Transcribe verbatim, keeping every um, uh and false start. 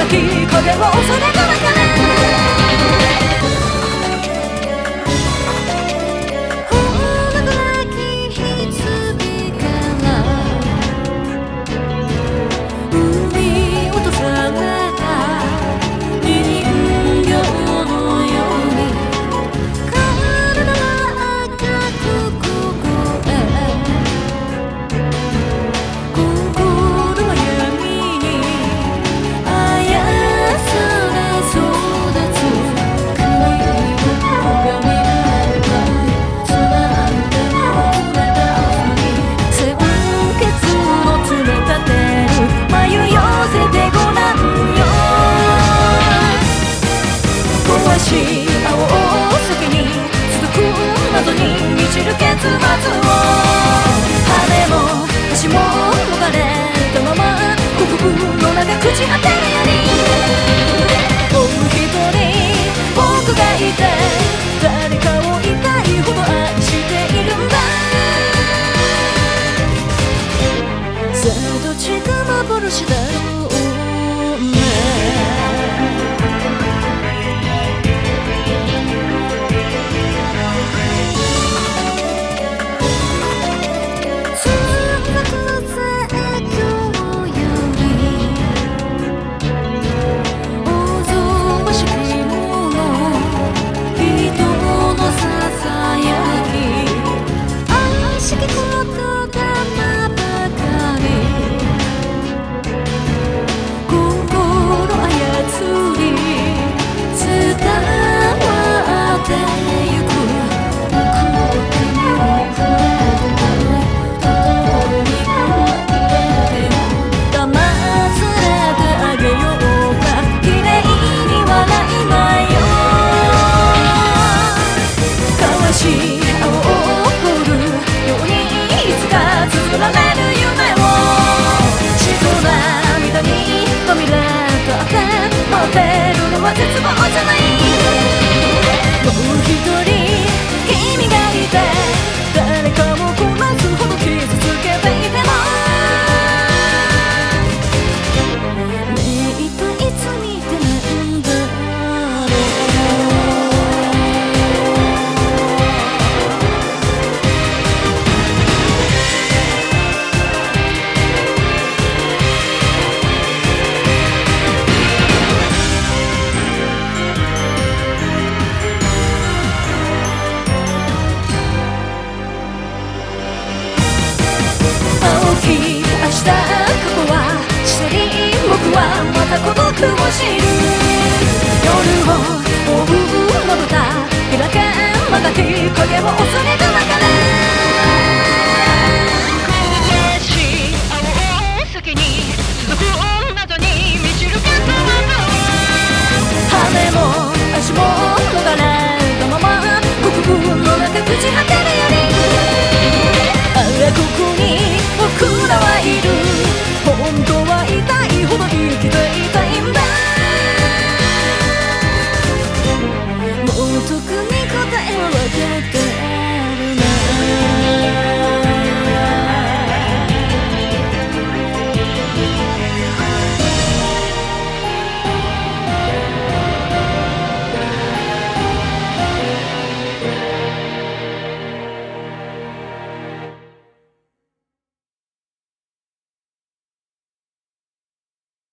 き影を恐れがなかれ青を先に続く謎に満ちる結末を羽も足ももがれたまま国分の中朽ち果てるよりもう一人僕がいて誰かを痛いほど愛しているんださあどっちが幻だろうね絶望じゃないもう一人君がいて誰かもこなすほど傷つけていてもねえ一体いつ見てなんだろう明日過去は一人僕はまた孤独を知る夜を